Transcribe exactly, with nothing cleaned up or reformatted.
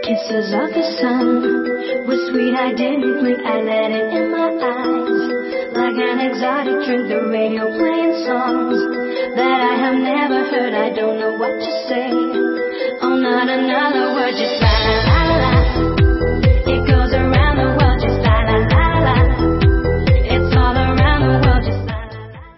Kisses of the sun were sweet, I didn't blink, I let it in my eyes. Like an exotic drink, the radio playing songs that I have never heard. I don't know what to say. Oh, not another word, just sigh.